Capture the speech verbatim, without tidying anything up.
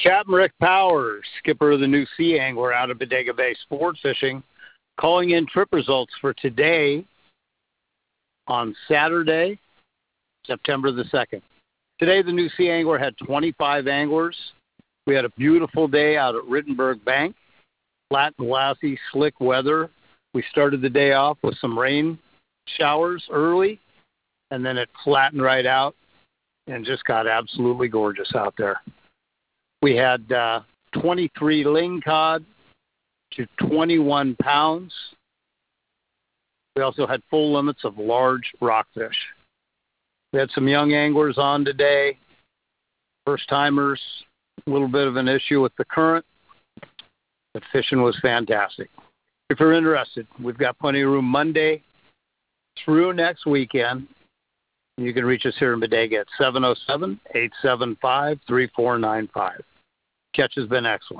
Captain Rick Powers, skipper of the New Sea Angler out of Bodega Bay Sport Fishing, calling in trip results for today on Saturday, September the second. Today, the New Sea Angler had twenty-five anglers. We had a beautiful day out at Rittenberg Bank, flat, glassy, slick weather. We started the day off with some rain showers early, and then it flattened right out and just got absolutely gorgeous out there. We had uh, twenty-three lingcod to twenty-one pounds. We also had full limits of large rockfish. We had some young anglers on today, first-timers, a little bit of an issue with the current, but fishing was fantastic. If you're interested, we've got plenty of room Monday through next weekend. You can reach us here in Bodega at seven oh seven, eight seven five, three four nine five. Catch has been excellent.